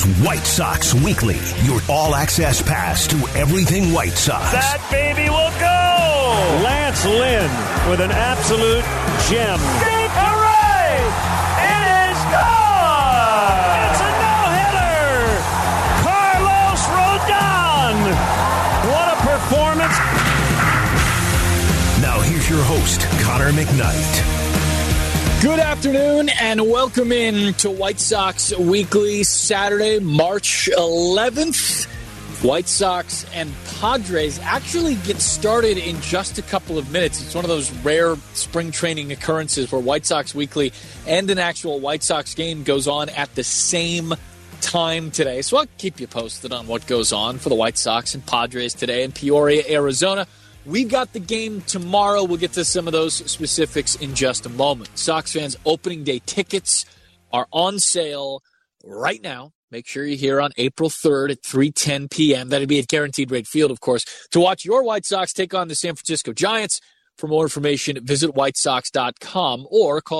White Sox Weekly, your all-access pass to everything White Sox. That baby will go! Lance Lynn with an absolute gem. Deep hooray! It is gone! It's a no-hitter! Carlos Rodon! What a performance! Now here's your host, Connor McKnight. Good afternoon and welcome in to White Sox Weekly, Saturday, March 11th. White Sox and Padres actually get started in just a couple of minutes. It's one of those rare spring training occurrences where White Sox Weekly and an actual White Sox game goes on at the same time today. So I'll keep you posted on what goes on for the White Sox and Padres today in Peoria, Arizona. We've got the game tomorrow. We'll get to some of those specifics in just a moment. Sox fans, opening day tickets are on sale right now. Make sure you're here on April 3rd at 3:10 p.m. That'll be at Guaranteed Rate Field, of course, to watch your White Sox take on the San Francisco Giants. For more information, visit whitesox.com or call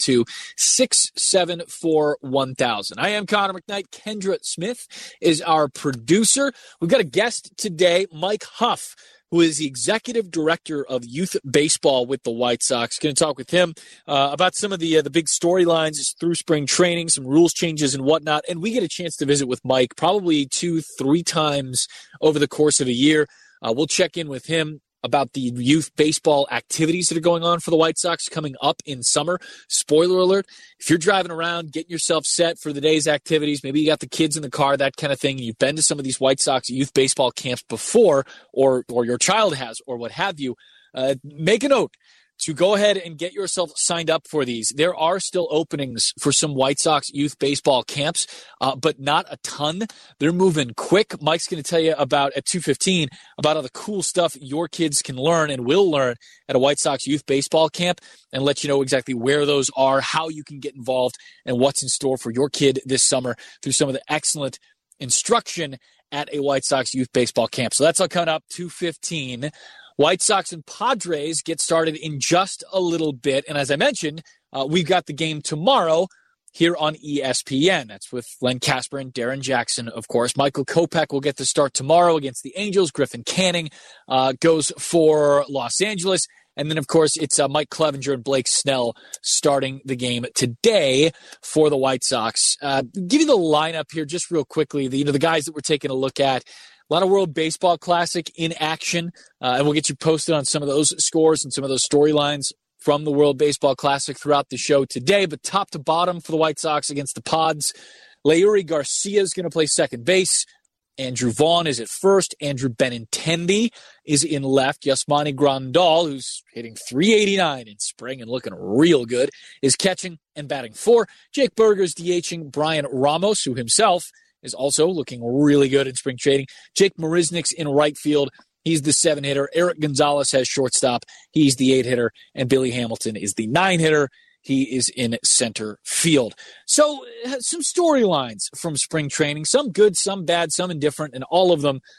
312-674-1000. I am Connor McKnight. Kendra Smith is our producer. We've got a guest today, Mike Huff, who is the executive director of youth baseball with the White Sox. Going to talk with him about some of the big storylines through spring training, some rules changes and whatnot. And we get a chance to visit with Mike probably 2-3 times over the course of a year. We'll check in with him about the youth baseball activities that are going on for the White Sox coming up in summer. Spoiler alert, if you're driving around, getting yourself set for the day's activities, maybe you got the kids in the car, that kind of thing, and you've been to some of these White Sox youth baseball camps before, or your child has, or what have you, make a note to go ahead and get yourself signed up for these. There are still openings for some White Sox youth baseball camps, but not a ton. They're moving quick. Mike's going to tell you about, at 2:15, about all the cool stuff your kids can learn and will learn at a White Sox youth baseball camp, and let you know exactly where those are, how you can get involved, and what's in store for your kid this summer through some of the excellent instruction at a White Sox youth baseball camp. So that's all coming up, 2:15. White Sox and Padres get started in just a little bit. And as I mentioned, we've got the game tomorrow here on ESPN. That's with Len Casper and Darren Jackson, of course. Michael Kopech will get the start tomorrow against the Angels. Griffin Canning goes for Los Angeles. And then, of course, it's Mike Clevenger and Blake Snell starting the game today for the White Sox. Give you the lineup here just real quickly. The guys that we're taking a look at. A lot of World Baseball Classic in action, and we'll get you posted on some of those scores and some of those storylines from the World Baseball Classic throughout the show today. But top to bottom for the White Sox against the Pods, Leury Garcia is going to play second base. Andrew Vaughn is at first. Andrew Benintendi is in left. Yasmani Grandal, who's hitting .389 in spring and looking real good, is catching and batting four. Jake Burger's DHing Brian Ramos, who himself is also looking really good in spring training. Jake Marisnick's in right field. He's the 7-hitter. Eric Gonzalez has shortstop. He's the 8-hitter. And Billy Hamilton is the 9-hitter. He is in center field. So some storylines from spring training, some good, some bad, some indifferent, and all of them,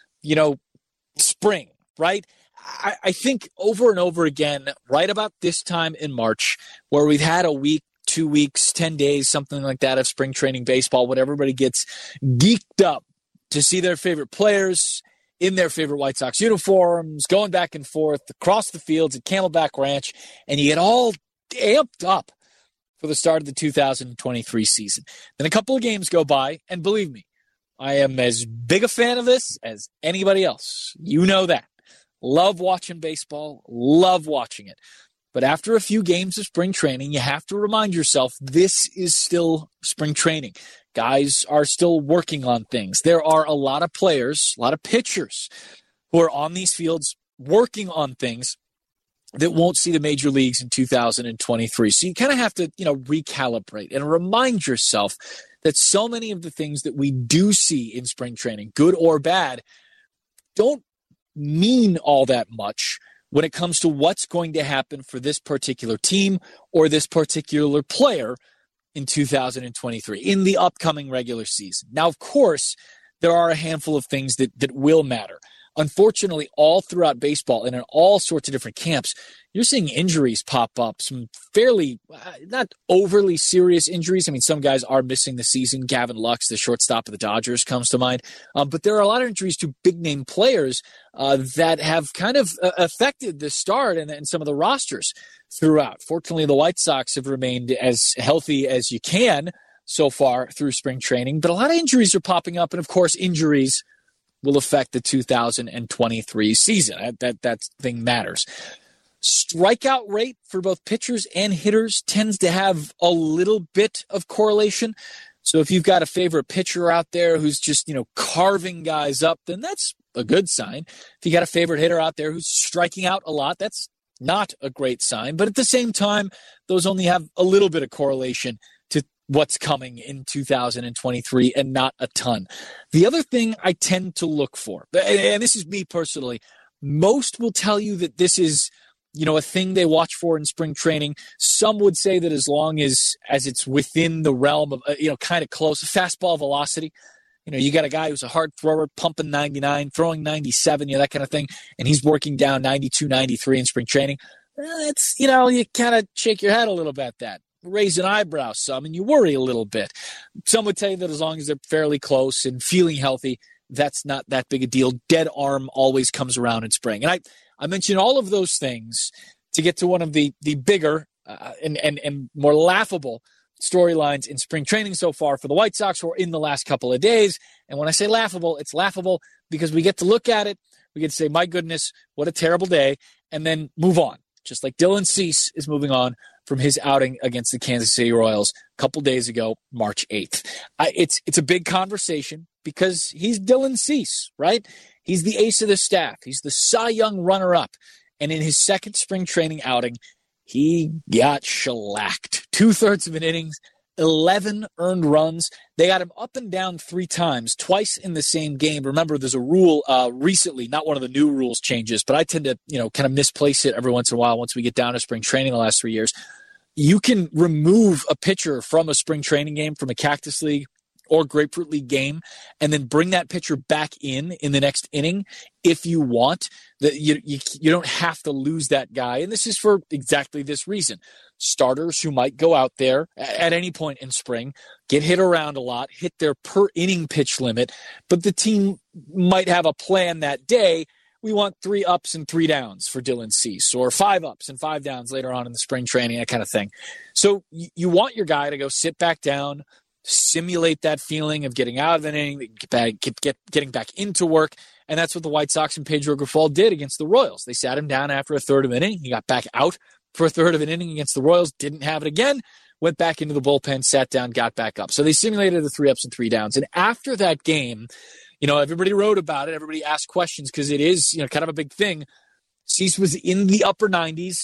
spring, right? I think over and over again, right about this time in March, where we've had a week, 2 weeks, 10 days, something like that of spring training baseball, when everybody gets geeked up to see their favorite players in their favorite White Sox uniforms, going back and forth across the fields at Camelback Ranch, and you get all amped up for the start of the 2023 season. Then a couple of games go by, and believe me, I am as big a fan of this as anybody else. You know that. Love watching baseball, love watching it. But after a few games of spring training, you have to remind yourself this is still spring training. Guys are still working on things. There are a lot of players, a lot of pitchers who are on these fields working on things that won't see the major leagues in 2023. So you kind of have to, recalibrate and remind yourself that so many of the things that we do see in spring training, good or bad, don't mean all that much when it comes to what's going to happen for this particular team or this particular player in 2023, in the upcoming regular season. Now, of course, there are a handful of things that will matter. unfortunately, all throughout baseball and in all sorts of different camps, you're seeing injuries pop up, some fairly, not overly serious injuries. I mean, some guys are missing the season. Gavin Lux, the shortstop of the Dodgers, comes to mind. But there are a lot of injuries to big-name players that have kind of affected the start and some of the rosters throughout. Fortunately, the White Sox have remained as healthy as you can so far through spring training. But a lot of injuries are popping up, and, of course, injuries will affect the 2023 season. That thing matters. Strikeout rate for both pitchers and hitters tends to have a little bit of correlation. So if you've got a favorite pitcher out there who's just, carving guys up, then that's a good sign. If you got a favorite hitter out there who's striking out a lot, that's not a great sign. But at the same time, those only have a little bit of correlation to what's coming in 2023 and not a ton. The other thing I tend to look for, and this is me personally, most will tell you that this is a thing they watch for in spring training. Some would say that as long as it's within the realm of, kind of close, fastball velocity. You got a guy who's a hard thrower, pumping 99, throwing 97, that kind of thing, and he's working down 92, 93 in spring training. It's, you kind of shake your head a little bit at that. Raise an eyebrow some, and you worry a little bit. Some would tell you that as long as they're fairly close and feeling healthy, that's not that big a deal. Dead arm always comes around in spring. And I mentioned all of those things to get to one of the bigger and more laughable storylines in spring training so far for the White Sox or in the last couple of days. And when I say laughable, it's laughable because we get to look at it. We get to say, my goodness, what a terrible day, and then move on. Just like Dylan Cease is moving on from his outing against the Kansas City Royals a couple days ago, March 8th. It's a big conversation because he's Dylan Cease, right? He's the ace of the staff. He's the Cy Young runner-up. And in his second spring training outing, he got shellacked. 2/3 of an innings, 11 earned runs. They got him up and down 3 times, twice in the same game. Remember, there's a rule recently, not one of the new rules changes, but I tend to, kind of misplace it every once in a while once we get down to spring training the last 3 years. You can remove a pitcher from a spring training game, from a Cactus League or Grapefruit League game, and then bring that pitcher back in the next inning if you want. That you don't have to lose that guy. And this is for exactly this reason. Starters who might go out there at any point in spring, get hit around a lot, hit their per inning pitch limit, but the team might have a plan that day. We want 3 ups and 3 downs for Dylan Cease, or 5 ups and 5 downs later on in the spring training, that kind of thing. So you want your guy to go sit back down, simulate that feeling of getting out of an inning, getting back into work. And that's what the White Sox and Pedro Grifol did against the Royals. They sat him down after a third of an inning. He got back out for a third of an inning against the Royals, didn't have it again, went back into the bullpen, sat down, got back up. So they simulated the 3 ups and 3 downs. And after that game, everybody wrote about it. Everybody asked questions because it is, kind of a big thing. Cease was in the upper 90s.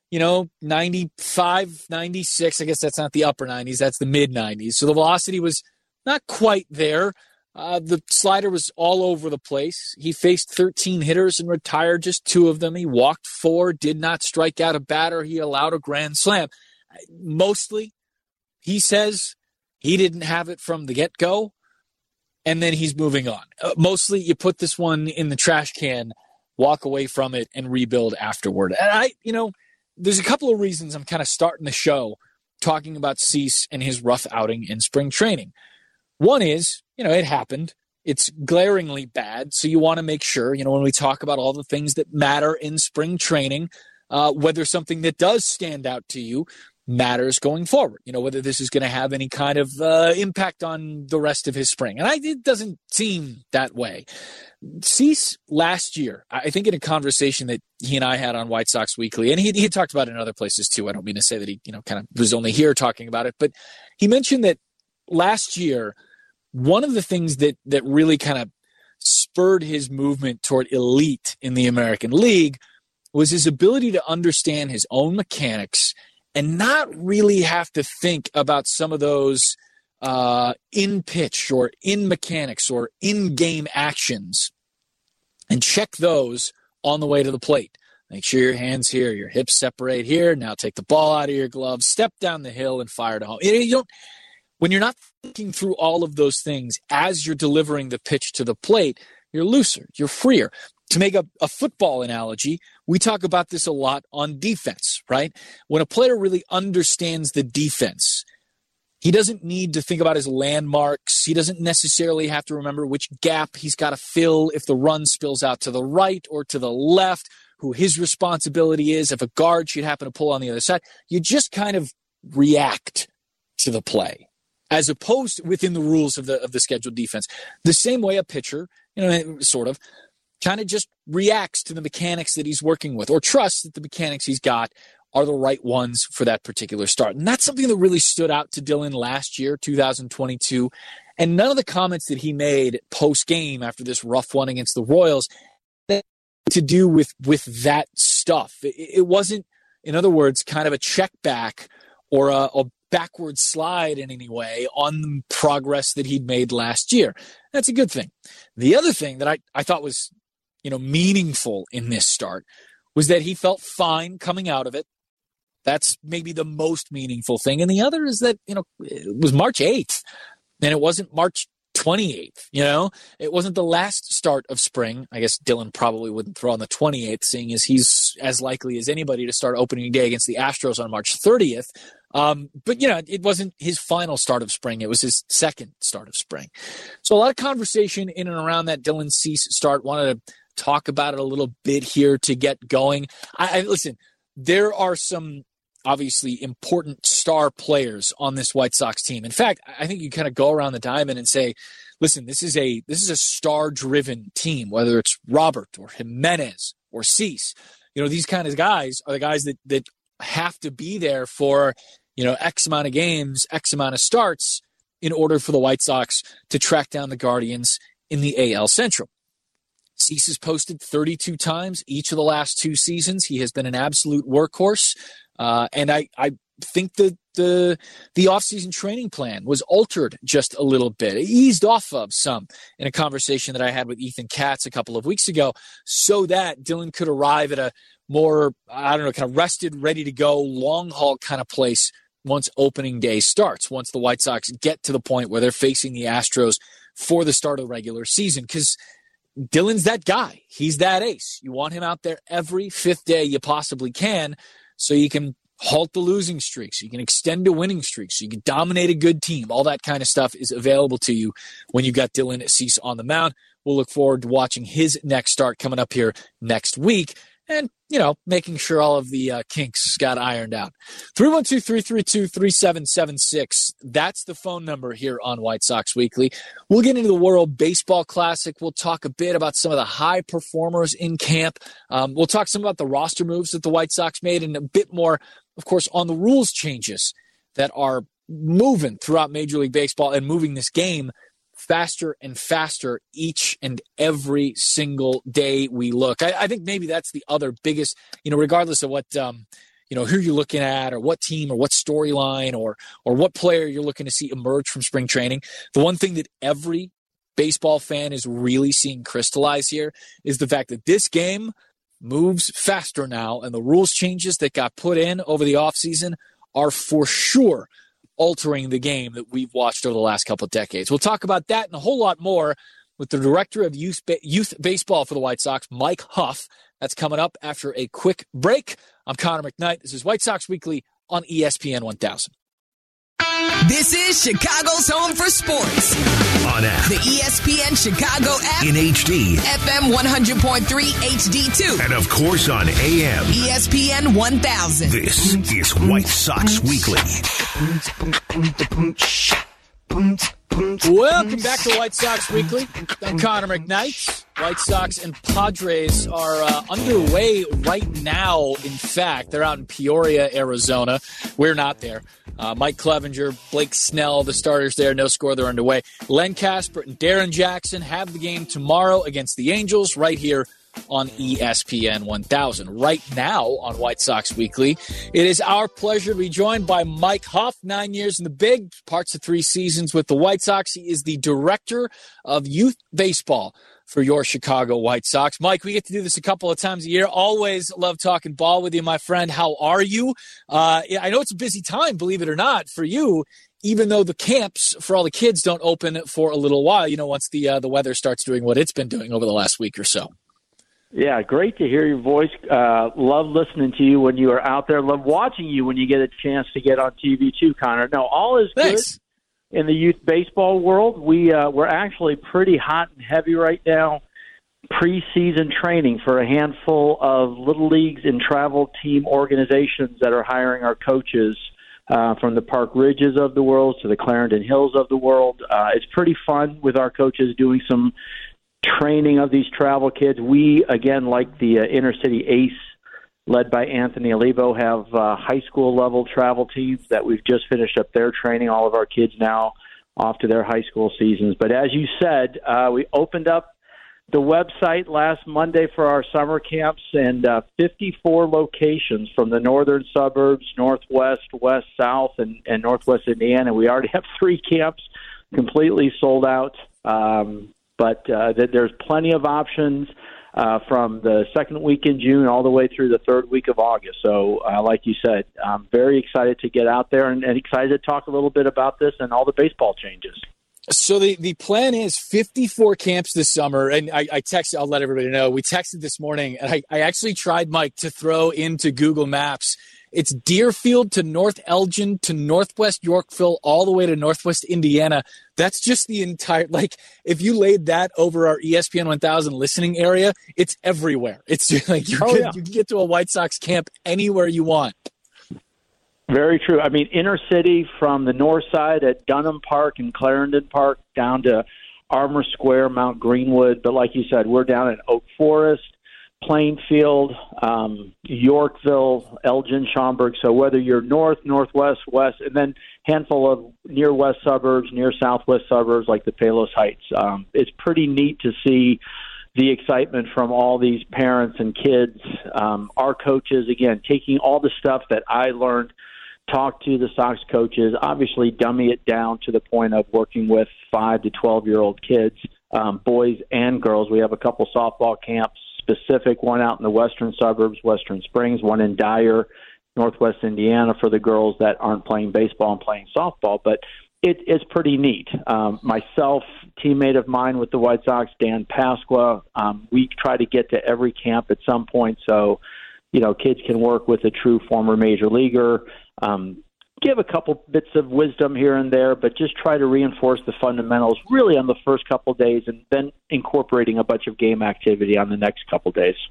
95, 96. I guess that's not the upper 90s. That's the mid 90s. So the velocity was not quite there. The slider was all over the place. He faced 13 hitters and retired just 2 of them. He walked 4, did not strike out a batter. He allowed a grand slam. Mostly, he says he didn't have it from the get-go, and then he's moving on. Mostly, you put this one in the trash can, walk away from it, and rebuild afterward. And there's a couple of reasons I'm kind of starting the show talking about Cease and his rough outing in spring training. One is, it happened. It's glaringly bad. So you want to make sure, when we talk about all the things that matter in spring training, whether something that does stand out to you matters going forward, whether this is going to have any kind of impact on the rest of his spring. And it doesn't seem that way. Cease last year, I think in a conversation that he and I had on White Sox Weekly, and he talked about it in other places too. I don't mean to say that he, kind of was only here talking about it, but he mentioned that last year, one of the things that really kind of spurred his movement toward elite in the American League was his ability to understand his own mechanics and not really have to think about some of those in pitch or in mechanics or in game actions, and check those on the way to the plate. Make sure your hands here, your hips separate here. Now take the ball out of your gloves, step down the hill, and fire to home. When you're not thinking through all of those things as you're delivering the pitch to the plate, you're looser, you're freer. To make a football analogy, we talk about this a lot on defense, right? When a player really understands the defense, he doesn't need to think about his landmarks. He doesn't necessarily have to remember which gap he's got to fill if the run spills out to the right or to the left, who his responsibility is, if a guard should happen to pull on the other side. You just kind of react to the play, as opposed to within the rules of the scheduled defense. The same way a pitcher, sort of, kind of just reacts to the mechanics that he's working with, or trusts that the mechanics he's got are the right ones for that particular start. And that's something that really stood out to Dylan last year, 2022. And none of the comments that he made post-game after this rough one against the Royals had to do with that stuff. It wasn't, in other words, kind of a check back or a backward slide in any way on the progress that he'd made last year. That's a good thing. The other thing that I thought was meaningful in this start was that he felt fine coming out of it. That's maybe the most meaningful thing. And the other is that, it was March 8th and it wasn't March 28th. It wasn't the last start of spring. I guess Dylan probably wouldn't throw on the 28th, seeing as he's as likely as anybody to start opening day against the Astros on March 30th. But it wasn't his final start of spring. It was his second start of spring. So a lot of conversation in and around that Dylan Cease start. Wanted to talk about it a little bit here to get going. Listen, there are some obviously important star players on this White Sox team. In fact, I think you kind of go around the diamond and say, listen, this is a star-driven team, whether it's Robert or Jimenez or Cease. These kind of guys are the guys that have to be there for, X amount of games, X amount of starts in order for the White Sox to track down the Guardians in the AL Central. Cease has posted 32 times each of the last 2 seasons. He has been an absolute workhorse. And I think that the offseason training plan was altered just a little bit. It eased off of some in a conversation that I had with Ethan Katz a couple of weeks ago, so that Dylan could arrive at a more, kind of rested, ready to go, long haul kind of place once opening day starts, once the White Sox get to the point where they're facing the Astros for the start of the regular season. Because Dylan's that guy. He's that ace. You want him out there every 5th day you possibly can, so you can halt the losing streaks, you can extend a winning streak, so you can dominate a good team. All that kind of stuff is available to you when you've got Dylan Cease on the mound. We'll look forward to watching his next start coming up here next week and, making sure all of the kinks got ironed out. 312-332-3776. That's the phone number here on White Sox Weekly. We'll get into the World Baseball Classic. We'll talk a bit about some of the high performers in camp. We'll talk some about the roster moves that the White Sox made and a bit more, of course, on the rules changes that are moving throughout Major League Baseball and moving this game faster and faster each and every single day we look. I think maybe that's the other biggest, regardless of what, who you're looking at or what team or what storyline or what player you're looking to see emerge from spring training. The one thing that every baseball fan is really seeing crystallize here is the fact that this game moves faster now, and the rules changes that got put in over the offseason are for sure altering the game that we've watched over the last couple of decades. We'll talk about that and a whole lot more with the director of youth baseball for the White Sox, Mike Huff. That's coming up after a quick break. I'm Connor McKnight. This is White Sox Weekly on ESPN 1000. This is Chicago's home for sports. On app. The ESPN Chicago app. In HD. FM 100.3 HD2. And of course on AM. ESPN 1000. This is White Sox Weekly. Welcome back to White Sox Weekly. I'm Connor McKnight. White Sox and Padres are underway right now. In fact, they're out in Peoria, Arizona. We're not there. Mike Clevenger, Blake Snell, the starters there. No score, they're underway. Len Casper and Darren Jackson have the game tomorrow against the Angels right here on ESPN 1000. Right now on White Sox Weekly, it is our pleasure to be joined by Mike Huff, 9 years in the big, parts of 3 seasons with the White Sox. He is the director of youth baseball for your Chicago White Sox. Mike, we get to do this a couple of times a year. Always love talking ball with you, my friend. How are you? I know it's a busy time, believe it or not, for you, even though the camps for all the kids don't open for a little while, once the weather starts doing what it's been doing over the last week or so. Yeah, great to hear your voice. Love listening to you when you are out there. Love watching you when you get a chance to get on TV too, Connor. No, all is good in the youth baseball world. We're actually pretty hot and heavy right now. Preseason training for a handful of little leagues and travel team organizations that are hiring our coaches from the Park Ridges of the world to the Clarendon Hills of the world. It's pretty fun with our coaches doing some training of these travel kids. We, again, like the Inner City Ace, led by Anthony Olivo, have high school level travel teams that we've just finished up their training. All of our kids now off to their high school seasons. But as you said, we opened up the website last Monday for our summer camps, and 54 locations from the northern suburbs, northwest, west, south, and northwest Indiana. We already have 3 camps completely sold out. But there's plenty of options from the second week in June all the way through the third week of August. So, like you said, I'm very excited to get out there and excited to talk a little bit about this and all the baseball changes. So the plan is 54 camps this summer, and I texted, I'll let everybody know, we texted this morning, and I actually tried, Mike, to throw into Google Maps. It's Deerfield to North Elgin to Northwest Yorkville all the way to Northwest Indiana. That's just the entire, like, if you laid that over our ESPN 1000 listening area, it's everywhere. It's just like you can get to a White Sox camp anywhere you want. Very true. I mean, inner city from the north side at Dunham Park and Clarendon Park down to Armour Square, Mount Greenwood. But like you said, we're down in Oak Forest, Plainfield, Yorkville, Elgin, Schaumburg. So whether you're north, northwest, west, and then handful of near west suburbs, near southwest suburbs like the Palos Heights, it's pretty neat to see the excitement from all these parents and kids. Our coaches, again, taking all the stuff that I learned, talk to the Sox coaches, obviously dummy it down to the point of working with 5 to 12-year-old kids, boys and girls. We have a couple softball camps, specific one out in the western suburbs, Western Springs, one in Dyer, Northwest Indiana for the girls that aren't playing baseball and playing softball. But it's pretty neat. Myself, teammate of mine with the White Sox, Dan Pasqua, we try to get to every camp at some point so, you know, kids can work with a true former major leaguer, give a couple bits of wisdom here and there, but just try to reinforce the fundamentals really on the first couple of days and then incorporating a bunch of game activity on the next couple of days.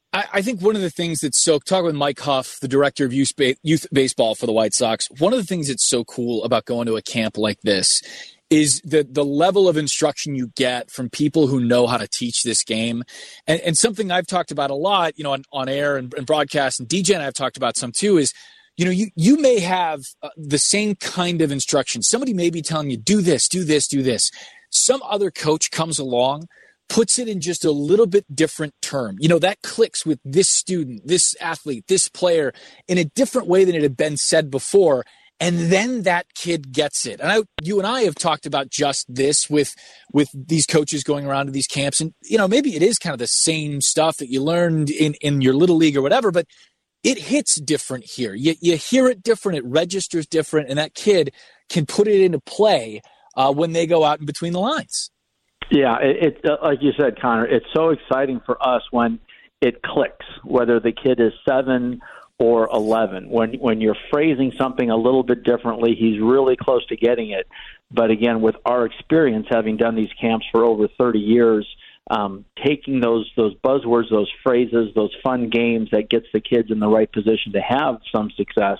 I think one of the things that's so, talking with Mike Huff, the director of youth baseball for the White Sox, one of the things that's so cool about going to a camp like this is the level of instruction you get from people who know how to teach this game. And something I've talked about a lot, you know, on air and broadcast, and DJ and I have talked about some too, is, you know, you may have the same kind of instruction. Somebody may be telling you, do this, do this, do this. Some other coach comes along, puts it in just a little bit different term. You know, that clicks with this student, this athlete, this player in a different way than it had been said before. And then that kid gets it. And you and I have talked about just this with these coaches going around to these camps. And, you know, maybe it is kind of the same stuff that you learned in your little league or whatever, but it hits different here. You hear it different. It registers different. And that kid can put it into play when they go out in between the lines. Yeah, it like you said, Connor, it's so exciting for us when it clicks, whether the kid is 7 or 11. When you're phrasing something a little bit differently, he's really close to getting it. But again, with our experience, having done these camps for over 30 years, taking those buzzwords, those phrases, those fun games that gets the kids in the right position to have some success.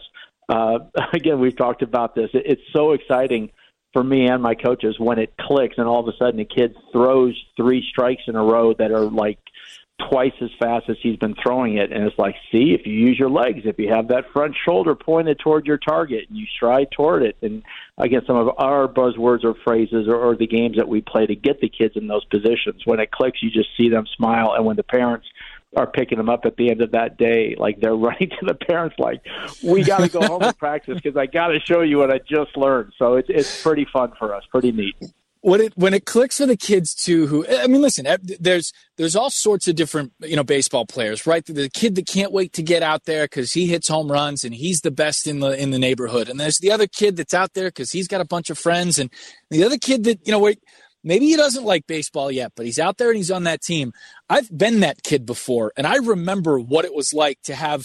Again, we've talked about this. It's so exciting for me and my coaches when it clicks and all of a sudden a kid throws 3 strikes in a row that are like twice as fast as he's been throwing it. And it's like, see, if you use your legs, if you have that front shoulder pointed toward your target and you stride toward it. And again, some of our buzzwords or phrases or the games that we play to get the kids in those positions, when it clicks, you just see them smile. And when the parents are picking them up at the end of that day, like they're running to the parents like, we got to go home and practice because I got to show you what I just learned. So it's pretty fun for us, pretty neat. When it clicks for the kids too, who, I mean, listen, there's all sorts of different, you know, baseball players, right? The kid that can't wait to get out there because he hits home runs and he's the best in the neighborhood. And there's the other kid that's out there because he's got a bunch of friends, and the other kid that, you know, maybe he doesn't like baseball yet, but he's out there and he's on that team. I've been that kid before, and I remember what it was like to have,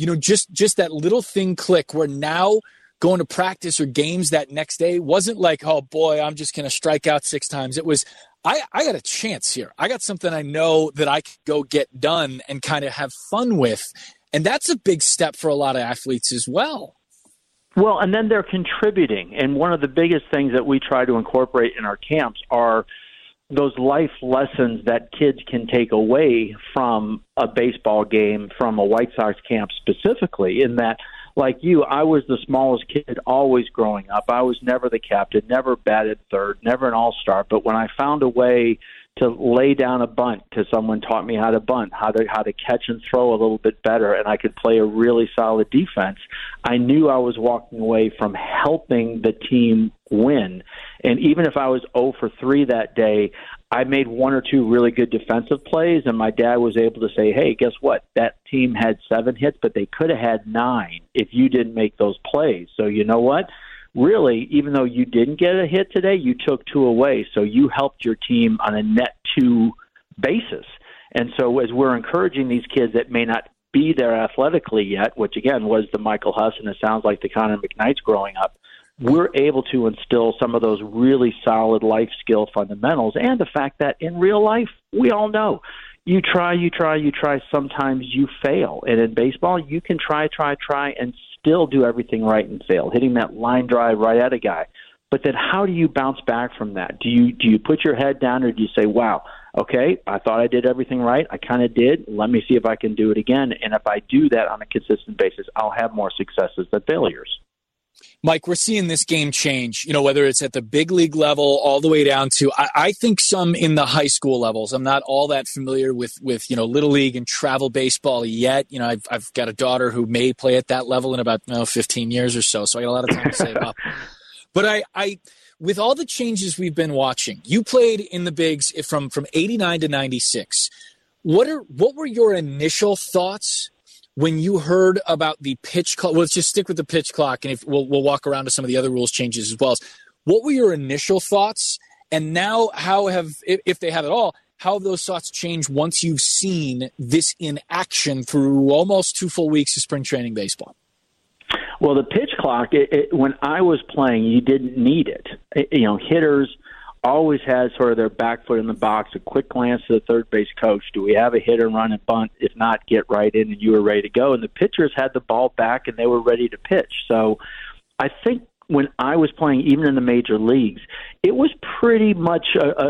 just that little thing click where now going to practice or games that next day wasn't like, oh boy, I'm just going to strike out 6 times. It was, I got a chance here. I got something I know that I could go get done and kind of have fun with. And that's a big step for a lot of athletes as well. Well, and then they're contributing. And one of the biggest things that we try to incorporate in our camps are those life lessons that kids can take away from a baseball game, from a White Sox camp specifically, in that, like you, I was the smallest kid always growing up. I was never the captain, never batted third, never an all-star. But when I found a way to lay down a bunt, because someone taught me how to bunt, how to catch and throw a little bit better, and I could play a really solid defense, I knew I was walking away from helping the team win. And even if I was 0 for 3 that day, I made 1 or 2 really good defensive plays, and my dad was able to say, hey, guess what? That team had 7 hits, but they could have had 9 if you didn't make those plays. So you know what? Really, even though you didn't get a hit today, you took 2 away, so you helped your team on a net 2 basis. And so as we're encouraging these kids that may not be there athletically yet, which again was the Michael Huss, and it sounds like the Connor McKnights growing up, we're able to instill some of those really solid life skill fundamentals, and the fact that in real life, we all know, you try, sometimes you fail. And in baseball, you can try, and still do everything right and fail, hitting that line drive right at a guy. But then how do you bounce back from that? Do you put your head down, or do you say, wow, okay, I thought I did everything right. I kind of did. Let me see if I can do it again. And if I do that on a consistent basis, I'll have more successes than failures. Mike, we're seeing this game change, whether it's at the big league level all the way down to, I think some in the high school levels. I'm not all that familiar with little league and travel baseball yet. I've got a daughter who may play at that level in about 15 years or so. So I got a lot of time to save up. But I with all the changes we've been watching, you played in the bigs from 89 to 96. What were your initial thoughts when you heard about the pitch clock? Well, let's just stick with the pitch clock, and we'll walk around to some of the other rules changes as well. What were your initial thoughts? And now how have, if they have at all, how have those thoughts changed once you've seen this in action through almost 2 full weeks of spring training baseball? Well, the pitch clock, when I was playing, you didn't need it. Hitters always had sort of their back foot in the box, a quick glance to the third base coach. Do we have a hit and run and bunt? If not, get right in, and you were ready to go. And the pitchers had the ball back, and they were ready to pitch. So I think when I was playing, even in the major leagues, it was pretty much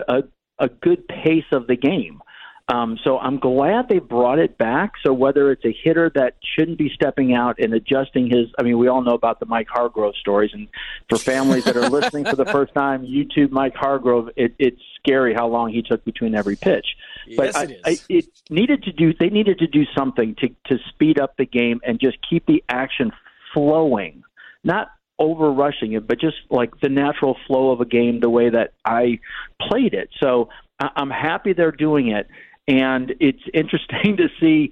a good pace of the game. So I'm glad they brought it back. So whether it's a hitter that shouldn't be stepping out and adjusting we all know about the Mike Hargrove stories. And for families that are listening for the first time, YouTube Mike Hargrove, it's scary how long he took between every pitch. Yes, but it is. they needed to do something to speed up the game and just keep the action flowing, not over rushing it, but just like the natural flow of a game, the way that I played it. So I'm happy they're doing it. And it's interesting to see,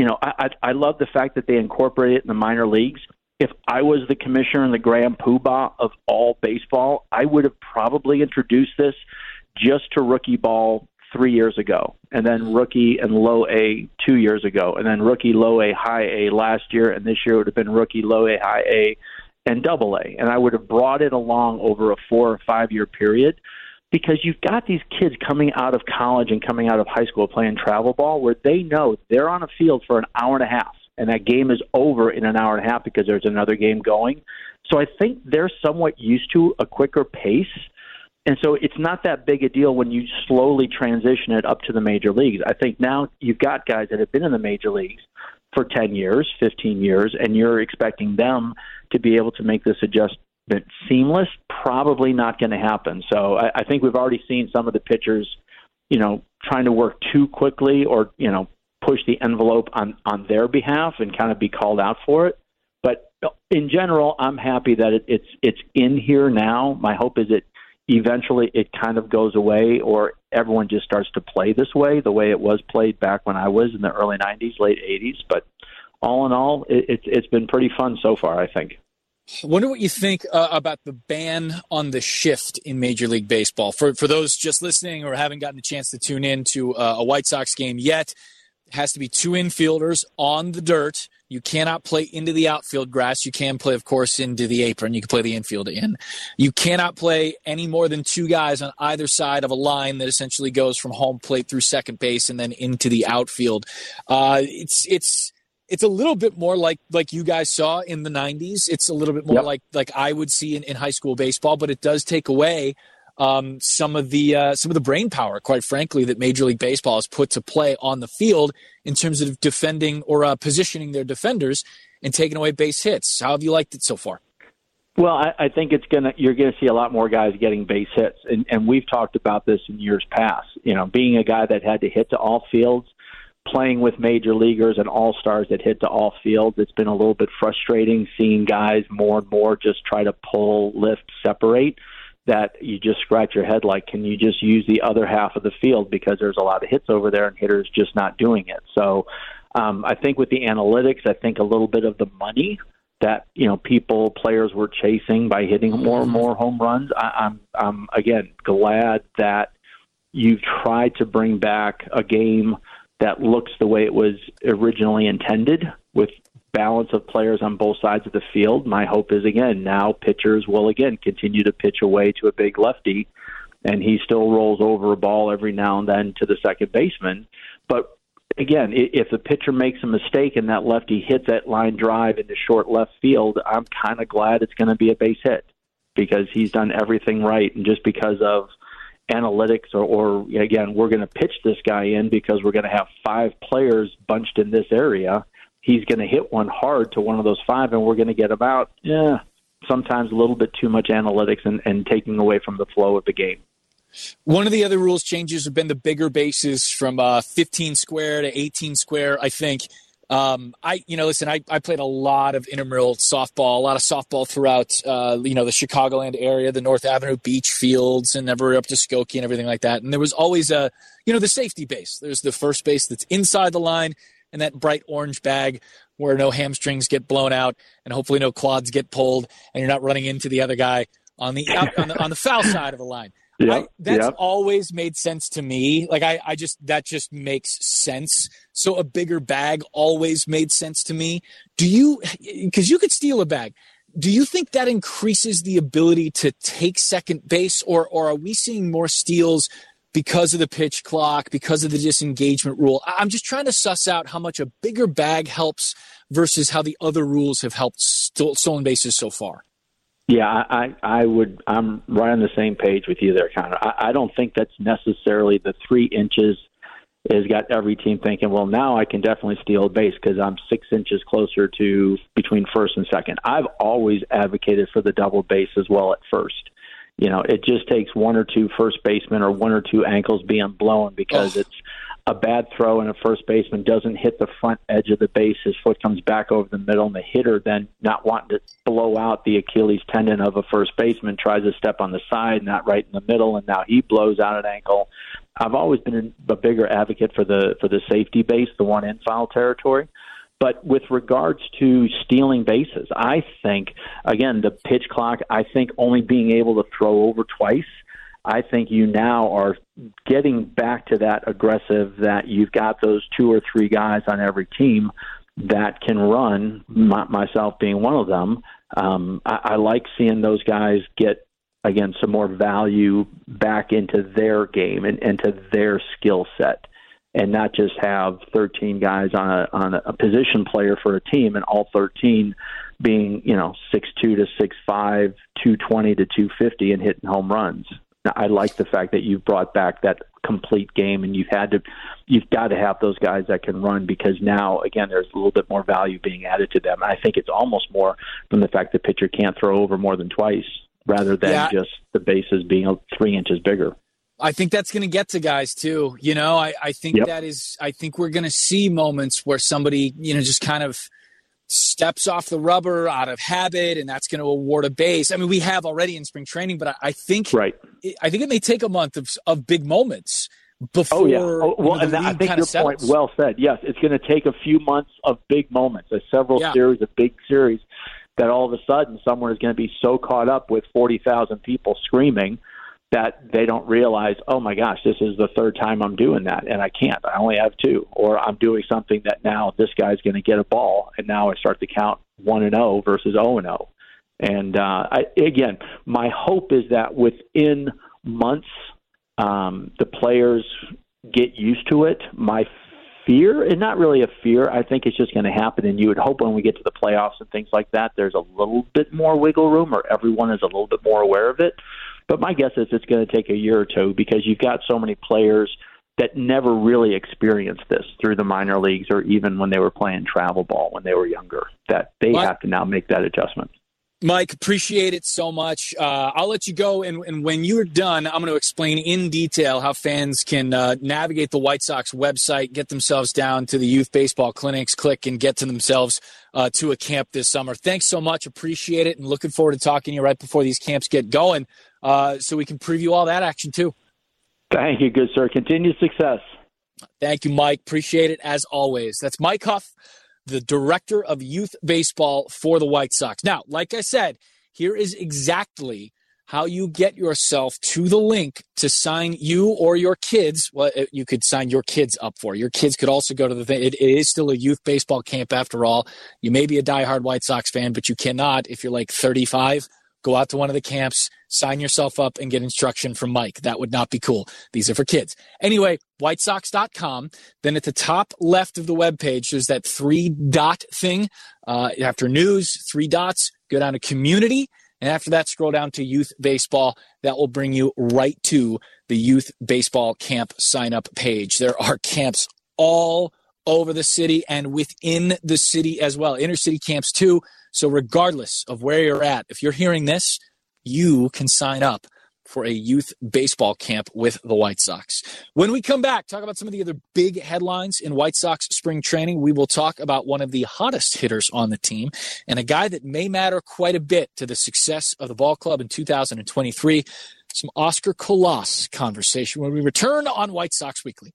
I love the fact that they incorporate it in the minor leagues. If I was the commissioner and the Graham Poobah of all baseball, I would have probably introduced this just to rookie ball 3 years ago, and then rookie and low A 2 years ago, and then rookie low A, high A last year, and this year it would have been rookie low A, high A, and double A. And I would have brought it along over a 4 or 5 year period. Because you've got these kids coming out of college and coming out of high school playing travel ball where they know they're on a field for an hour and a half, and that game is over in an hour and a half because there's another game going. So I think they're somewhat used to a quicker pace, and so it's not that big a deal when you slowly transition it up to the major leagues. I think now you've got guys that have been in the major leagues for 10 years, 15 years, and you're expecting them to be able to make this adjustment seamless. Probably not going to happen. So I think we've already seen some of the pitchers, trying to work too quickly or, push the envelope on their behalf and kind of be called out for it. But in general, I'm happy that it's in here now. My hope is that eventually it kind of goes away, or everyone just starts to play this way, the way it was played back when I was in the early 90s, late 80s. But all in all, it's been pretty fun so far, I think. I wonder what you think about the ban on the shift in Major League Baseball. For those just listening or haven't gotten a chance to tune in to a White Sox game yet, it has to be 2 infielders on the dirt. You cannot play into the outfield grass. You can play, of course, into the apron. You can play the infield in. You cannot play any more than 2 guys on either side of a line that essentially goes from home plate through second base and then into the outfield. It's a little bit more like you guys saw in the 90s. It's a little bit more like I would see in high school baseball, but it does take away some of the brain power, quite frankly, that Major League Baseball has put to play on the field in terms of defending or positioning their defenders and taking away base hits. How have you liked it so far? Well, I think you're gonna see a lot more guys getting base hits, and we've talked about this in years past. You know, being a guy that had to hit to all fields, playing with major leaguers and all-stars that hit to all fields, it's been a little bit frustrating seeing guys more and more just try to pull, lift, separate, that you just scratch your head like, can you just use the other half of the field because there's a lot of hits over there and hitters just not doing it. So I think with the analytics, I think a little bit of the money that, you know, players were chasing by hitting more and more home runs, I'm again glad that you've tried to bring back a game that looks the way it was originally intended with balance of players on both sides of the field. My hope is, again, now pitchers will, again, continue to pitch away to a big lefty, and he still rolls over a ball every now and then to the second baseman. But, again, if the pitcher makes a mistake and that lefty hits that line drive into short left field, I'm kind of glad it's going to be a base hit because he's done everything right. And just because of analytics or again, we're going to pitch this guy in because we're going to have 5 players bunched in this area, he's going to hit one hard to one of those 5, and we're going to get about, sometimes a little bit too much analytics and taking away from the flow of the game. One of the other rules changes have been the bigger bases from 15 square to 18 square, I think. I played a lot of intramural softball, a lot of softball throughout, the Chicagoland area, the North Avenue beach fields, and ever up to Skokie and everything like that. And there was always the safety base. There's the first base that's inside the line and that bright orange bag where no hamstrings get blown out and hopefully no quads get pulled and you're not running into the other guy on the foul side of the line. That's always made sense to me. Like that just makes sense. So a bigger bag always made sense to me. Because you could steal a bag. Do you think that increases the ability to take second base, or are we seeing more steals because of the pitch clock, because of the disengagement rule? I'm just trying to suss out how much a bigger bag helps versus how the other rules have helped stolen bases so far. Yeah, I'm right on the same page with you there, Connor. I don't think that's necessarily the 3 inches has got every team thinking, well, now I can definitely steal a base because I'm 6 inches closer to between first and second. I've always advocated for the double base as well at first. You know, it just takes 1 or 2 first basemen or 1 or 2 ankles being blown because it's a bad throw and a first baseman doesn't hit the front edge of the base. His foot comes back over the middle, and the hitter then not wanting to blow out the Achilles tendon of a first baseman tries to step on the side, not right in the middle, and now he blows out an ankle. I've always been a bigger advocate for the safety base, the one in foul territory. But with regards to stealing bases, I think, again, the pitch clock, I think only being able to throw over twice, I think you now are getting back to that aggressive that you've got those 2 or 3 guys on every team that can run, myself being one of them. I like seeing those guys get, again, some more value back into their game and into their skill set, and not just have 13 guys on a position player for a team and all 13 being, 6'2" to 6'5", 220 to 250 and hitting home runs. I like the fact that you've brought back that complete game, and you've got to have those guys that can run, because now, again, there's a little bit more value being added to them. I think it's almost more from the fact the pitcher can't throw over more than twice rather than just the bases being 3 inches bigger. I think that's going to get to guys too. I think I think we're going to see moments where somebody, just kind of steps off the rubber out of habit, and that's going to award a base. I mean, we have already in spring training, but I think it may take a month of big moments before. And I think your point well said. Yes, it's going to take a few months of big moments, several series of big series, that all of a sudden someone is going to be so caught up with 40,000 people screaming that they don't realize, oh my gosh, this is the third time I'm doing that, and I can't. I only have two. Or I'm doing something that now this guy's going to get a ball, and now I start to count 1-0 versus 0-0. And again, my hope is that within months, the players get used to it. My fear, and not really a fear, I think it's just going to happen, and you would hope when we get to the playoffs and things like that, there's a little bit more wiggle room, or everyone is a little bit more aware of it. But my guess is it's going to take a year or two, because you've got so many players that never really experienced this through the minor leagues, or even when they were playing travel ball when they were younger, that they have to now make that adjustment. Mike, appreciate it so much. I'll let you go, and when you're done, I'm going to explain in detail how fans can navigate the White Sox website, get themselves down to the youth baseball clinics, click and get to themselves to a camp this summer. Thanks so much. Appreciate it, and looking forward to talking to you right before these camps get going, so we can preview all that action too. Thank you, good sir. Continued success. Thank you, Mike. Appreciate it as always. That's Mike Huff, the director of youth baseball for the White Sox. Now, like I said, here is exactly how you get yourself to the link to sign you or your kids. Well, you could sign your kids up for. Your kids could also go to the thing. It is still a youth baseball camp after all. You may be a diehard White Sox fan, but you cannot, if you're like 35, go out to one of the camps, sign yourself up, and get instruction from Mike. That would not be cool. These are for kids. Anyway, whitesox.com. Then at the top left of the webpage, there's that 3-dot thing. After news, 3 dots, go down to community. And after that, scroll down to youth baseball. That will bring you right to the youth baseball camp sign-up page. There are camps all over the city and within the city as well. Inner city camps too. So regardless of where you're at, if you're hearing this, you can sign up for a youth baseball camp with the White Sox. When we come back, talk about some of the other big headlines in White Sox spring training. We will talk about one of the hottest hitters on the team and a guy that may matter quite a bit to the success of the ball club in 2023. Some Oscar Colas conversation when we return on White Sox Weekly.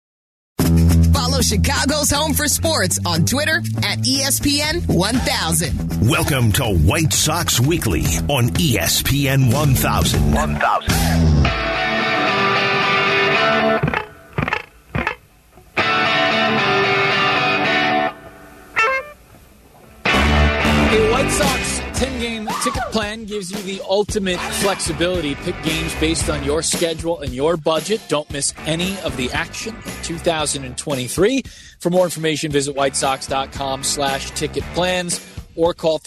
Follow Chicago's Home for Sports on Twitter at ESPN 1000. Welcome to White Sox Weekly on ESPN 1000. A White Sox 10-game ticket plan gives you the ultimate flexibility. Pick games based on your schedule and your budget. Don't miss any of the action in 2023. For more information, visit whitesox.com/ticket plans or call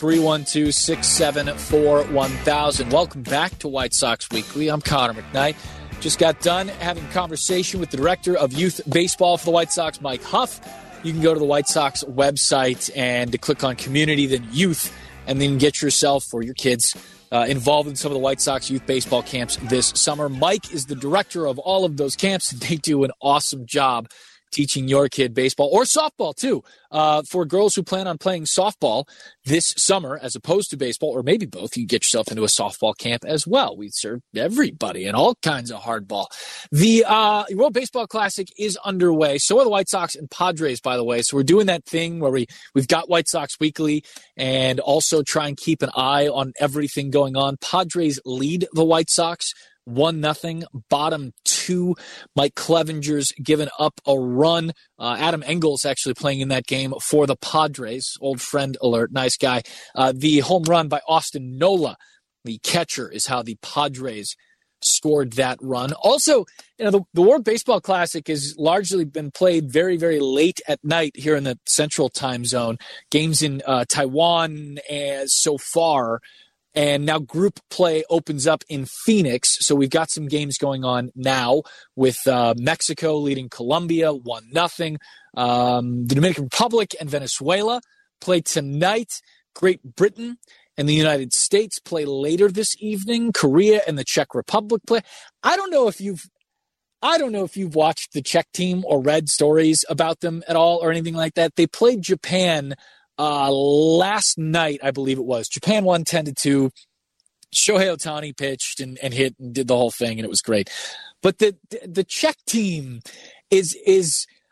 312-674-1000. Welcome back to White Sox Weekly. I'm Connor McKnight. Just got done having a conversation with the director of youth baseball for the White Sox, Mike Huff. You can go to the White Sox website and click on community, then youth, and then get yourself or your kids involved in some of the White Sox youth baseball camps this summer. Mike is the director of all of those camps, and they do an awesome job teaching your kid baseball or softball too. For girls who plan on playing softball this summer as opposed to baseball, or maybe both, you get yourself into a softball camp as well. We serve everybody and all kinds of hardball. The World Baseball Classic is underway. So are the White Sox and Padres, by the way. So we're doing that thing where we've got White Sox Weekly and also try and keep an eye on everything going on. Padres lead the White Sox 1-0, bottom 2. Mike Clevenger's given up a run. Adam Engels actually playing in that game for the Padres. Old friend alert, nice guy. The home run by Austin Nola, the catcher, is how the Padres scored that run. Also, the World Baseball Classic has largely been played very, very late at night here in the Central Time Zone. Games in Taiwan as so far. And now group play opens up in Phoenix. So we've got some games going on now with Mexico leading Colombia 1-0. The Dominican Republic and Venezuela play tonight. Great Britain and the United States play later this evening. Korea and the Czech Republic play. I don't know if you've watched the Czech team or read stories about them at all or anything like that. They played Japan last night, I believe it was. Japan won 10-2. Shohei Ohtani pitched and hit and did the whole thing, and it was great. But the Czech team is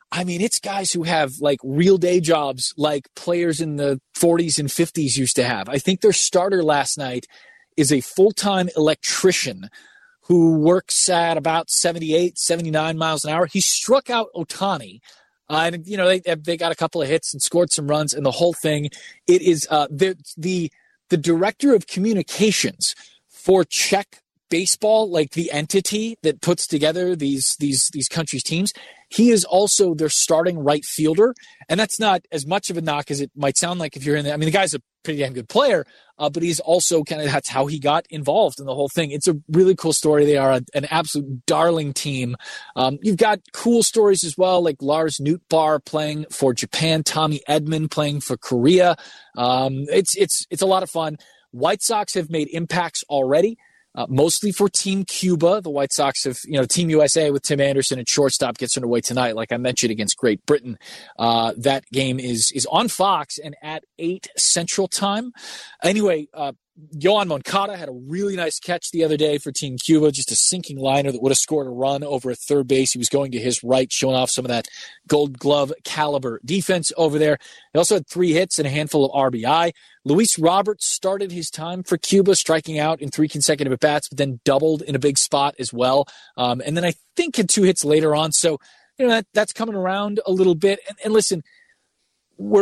I mean, it's guys who have like real day jobs like players in the 40s and 50s used to have. I think their starter last night is a full-time electrician who works at about 78, 79 miles an hour. He struck out Ohtani. And, you know, they got a couple of hits and scored some runs, and the whole thing, it is the director of communications for Czech baseball, like the entity that puts together these countries' teams. He is also their starting right fielder, and that's not as much of a knock as it might sound like if you're in there. I mean, the guy's a pretty damn good player, but he's also that's how he got involved in the whole thing. It's a really cool story. They are an absolute darling team. You've got cool stories as well, like Lars Nootbaar playing for Japan, Tommy Edman playing for Korea. It's a lot of fun. White Sox have made impacts already. Mostly for Team Cuba. The White Sox have, Team USA with Tim Anderson at shortstop gets underway tonight, like I mentioned, against Great Britain. That game is on Fox and at 8 Central Time. Anyway, Yohan Moncada had a really nice catch the other day for Team Cuba, just a sinking liner that would have scored a run over at third base. He was going to his right, showing off some of that Gold Glove caliber defense over there. He also had 3 hits and a handful of RBI. Luis Roberts started his time for Cuba, striking out in 3 consecutive at-bats, but then doubled in a big spot as well. And then I think had 2 hits later on. So, that's coming around a little bit. And listen, we're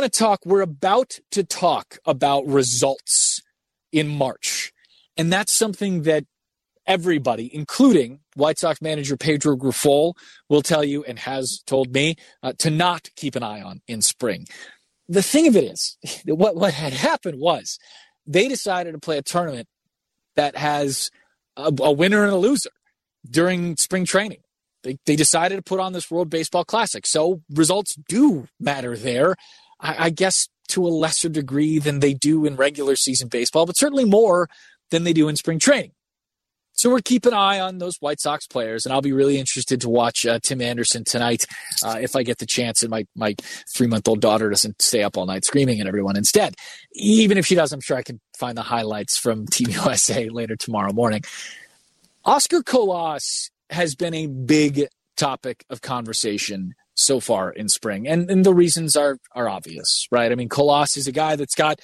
about to talk about results in March. And that's something that everybody, including White Sox manager Pedro Grifol, will tell you and has told me to not keep an eye on in spring. The thing of it is, what had happened was they decided to play a tournament that has a winner and a loser during spring training. They decided to put on this World Baseball Classic. So results do matter there. I guess to a lesser degree than they do in regular season baseball, but certainly more than they do in spring training. So we're keeping an eye on those White Sox players, and I'll be really interested to watch Tim Anderson tonight if I get the chance and my 3-month-old daughter doesn't stay up all night screaming at everyone instead. Even if she does, I'm sure I can find the highlights from Team USA later tomorrow morning. Oscar Colas has been a big topic of conversation so far in spring, and the reasons are obvious, right? I mean, Colas is a guy that's got,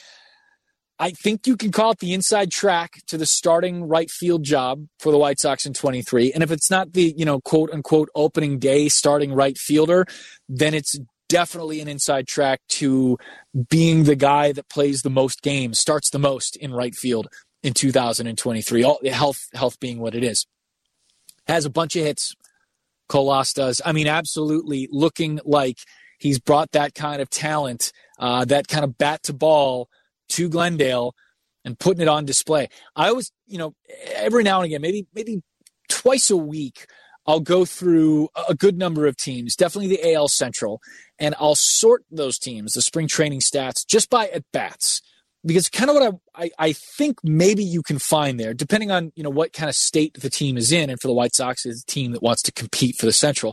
I think you can call it the inside track to the starting right field job for the White Sox in 23. And if it's not the, quote unquote opening day starting right fielder, then it's definitely an inside track to being the guy that plays the most games, starts the most in right field in 2023. All health being what it is. Has a bunch of hits. Colas does. I mean, absolutely looking like he's brought that kind of talent, that kind of bat to ball to Glendale and putting it on display. I always, every now and again, maybe twice a week, I'll go through a good number of teams, definitely the AL Central, and I'll sort those teams, the spring training stats, just by at-bats. Because kind of what I think maybe you can find there, depending on, what kind of state the team is in, and for the White Sox, it's a team that wants to compete for the Central.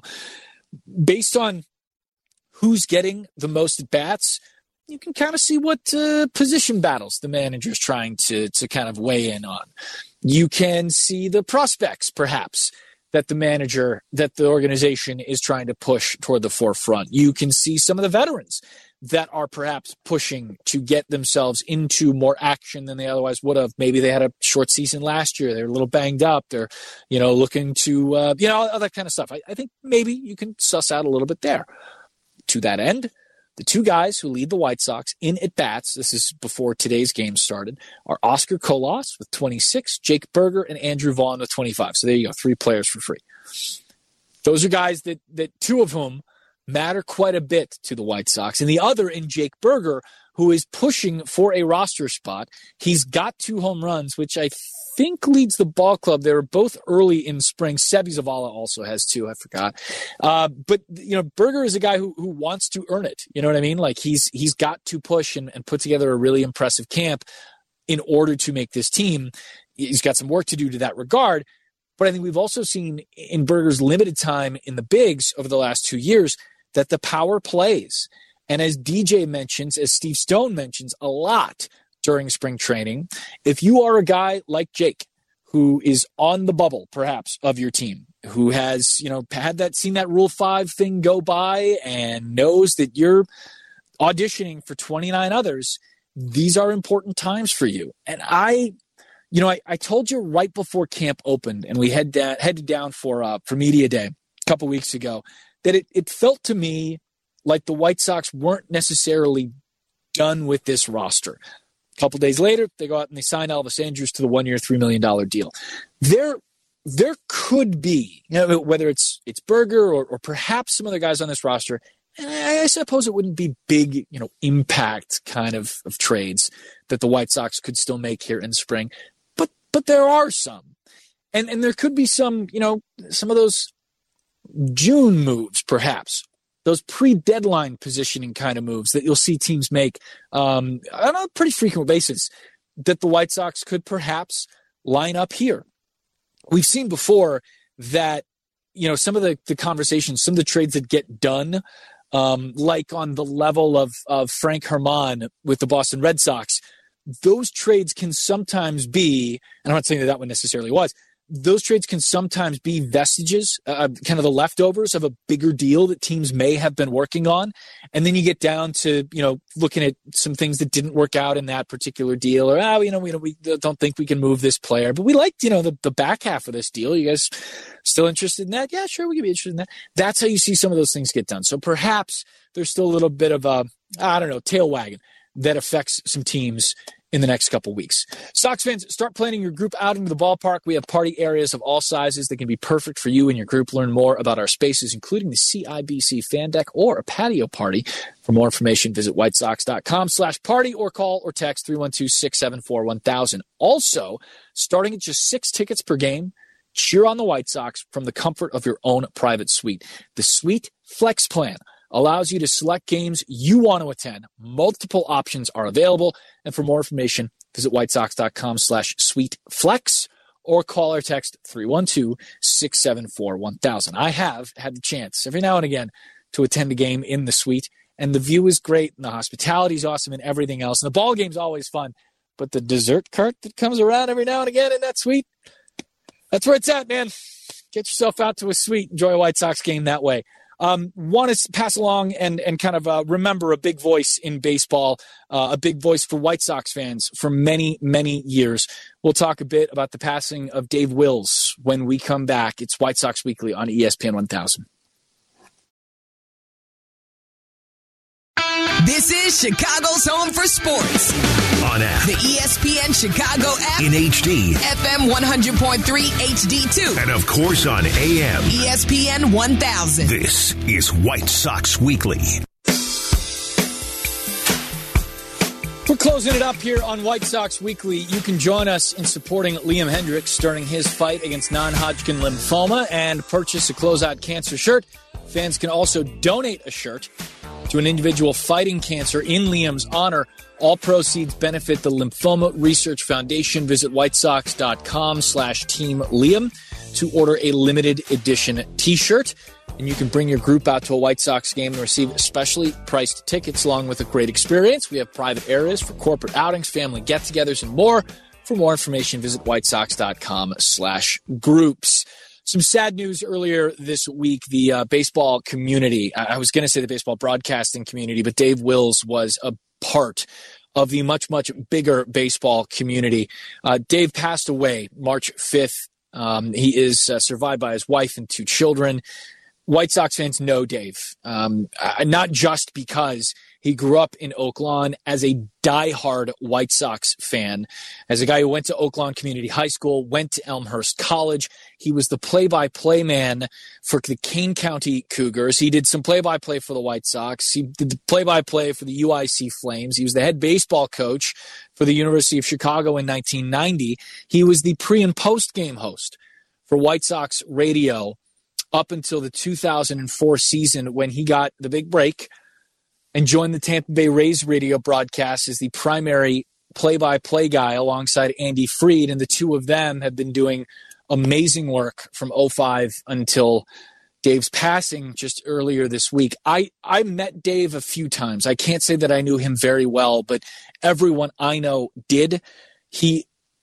Based on who's getting the most at-bats, you can kind of see what position battles the manager's trying to kind of weigh in on. You can see the prospects, perhaps, that the organization is trying to push toward the forefront. You can see some of the veterans that are perhaps pushing to get themselves into more action than they otherwise would have. Maybe they had a short season last year. They're a little banged up. They're, looking to, all that kind of stuff. I think maybe you can suss out a little bit there. To that end, the 2 guys who lead the White Sox in at-bats, this is before today's game started, are Oscar Colas with 26, Jake Burger, and Andrew Vaughn with 25. So there you go, 3 players for free. Those are guys that 2 of whom matter quite a bit to the White Sox. And the other in Jake Burger, who is pushing for a roster spot. He's got 2 home runs, which I think leads the ball club. They were both early in spring. Sebi Zavala also has 2. I forgot. But Burger is a guy who wants to earn it. You know what I mean? Like he's got to push and put together a really impressive camp in order to make this team. He's got some work to do to that regard. But I think we've also seen in Burger's limited time in the bigs over the last 2 years that the power plays. And as DJ mentions, as Steve Stone mentions a lot during spring training, if you are a guy like Jake who is on the bubble, perhaps, of your team, who has, seen that Rule 5 thing go by and knows that you're auditioning for 29 others, these are important times for you. And I told you right before camp opened and we headed down for media day a couple weeks ago that it felt to me like the White Sox weren't necessarily done with this roster. A couple days later, they go out and they sign Elvis Andrus to the 1-year, $3 million deal. There could be, whether it's Berger or perhaps some other guys on this roster, and I suppose it wouldn't be big, impact kind of trades that the White Sox could still make here in spring. But there are some. And there could be some, some of those June moves, perhaps. Those pre-deadline positioning kind of moves that you'll see teams make on a pretty frequent basis that the White Sox could perhaps line up here. We've seen before that, some of the conversations, some of the trades that get done, like on the level of Frank Herman with the Boston Red Sox, those trades can sometimes be, and I'm not saying that one necessarily was, those trades can sometimes be vestiges, kind of the leftovers of a bigger deal that teams may have been working on. And then you get down to, looking at some things that didn't work out in that particular deal, or, we don't think we can move this player, but we liked, the back half of this deal. You guys still interested in that? Yeah, sure. We could be interested in that. That's how you see some of those things get done. So perhaps there's still a little bit of a, tail wagging that affects some teams in the next couple weeks. Sox fans, start planning your group out into the ballpark. We have party areas of all sizes that can be perfect for you and your group. Learn more about our spaces, including the CIBC fan deck or a patio party. For more information, visit whitesox.com/party or call or text 312-674-1000. Also, starting at just 6 tickets per game, cheer on the White Sox from the comfort of your own private suite. The Suite Flex Plan allows you to select games you want to attend. Multiple options are available. And for more information, visit whitesox.com/suiteflex or call or text 312-674-1000. I have had the chance every now and again to attend a game in the suite, and the view is great, and the hospitality is awesome, and everything else. And the ball game's always fun, but the dessert cart that comes around every now and again in that suite, that's where it's at, man. Get yourself out to a suite. Enjoy a White Sox game that way. Want to pass along and kind of remember a big voice in baseball, a big voice for White Sox fans for many, many years. We'll talk a bit about the passing of Dave Wills when we come back. It's White Sox Weekly on ESPN 1000. This is Chicago's home for sports. On app. The ESPN Chicago app. In HD. FM 100.3 HD2. And of course on AM. ESPN 1000. This is White Sox Weekly. We're closing it up here on White Sox Weekly. You can join us in supporting Liam Hendriks starting his fight against non-Hodgkin lymphoma and purchase a Closeout Cancer shirt. Fans can also donate a shirt to an individual fighting cancer in Liam's honor. All proceeds benefit the Lymphoma Research Foundation. Visit whitesox.com/Team Liam to order a limited edition t-shirt. And you can bring your group out to a White Sox game and receive specially priced tickets along with a great experience. We have private areas for corporate outings, family get-togethers, and more. For more information, visit whitesox.com/groups. Some sad news earlier this week. The baseball community, I was going to say the baseball broadcasting community, but Dave Wills was a part of the much, much bigger baseball community. Dave passed away March 5th. He is survived by his wife and 2 children. White Sox fans know Dave, not just because he grew up in Oaklawn as a diehard White Sox fan. As a guy who went to Oaklawn Community High School, went to Elmhurst College. He was the play-by-play man for the Kane County Cougars. He did some play-by-play for the White Sox. He did the play-by-play for the UIC Flames. He was the head baseball coach for the University of Chicago in 1990. He was the pre- and post-game host for White Sox radio up until the 2004 season when he got the big break and joined the Tampa Bay Rays radio broadcast as the primary play-by-play guy alongside Andy Freed. And the two of them have been doing amazing work from 2005 until Dave's passing just earlier this week. I met Dave a few times. I can't say that I knew him very well, but everyone I know did. He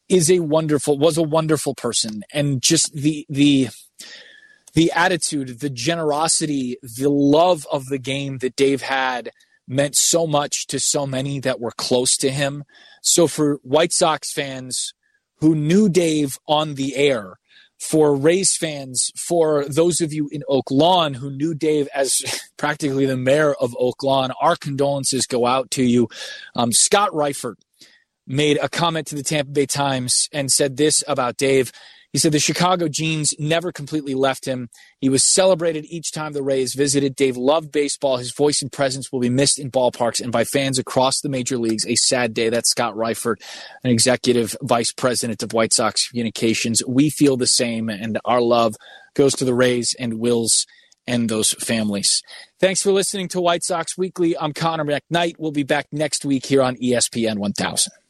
was a wonderful person, and just the attitude, the generosity, the love of the game that Dave had meant so much to so many that were close to him. So for White Sox fans who knew Dave on the air, for Rays fans, for those of you in Oak Lawn who knew Dave as practically the mayor of Oak Lawn, our condolences go out to you. Scott Reifert made a comment to the Tampa Bay Times and said this about Dave. He said the Chicago genes never completely left him. He was celebrated each time the Rays visited. Dave loved baseball. His voice and presence will be missed in ballparks and by fans across the major leagues. A sad day. That's Scott Reifert, an executive vice president of White Sox Communications. We feel the same, and our love goes to the Rays and Wills and those families. Thanks for listening to White Sox Weekly. I'm Connor McKnight. We'll be back next week here on ESPN 1000.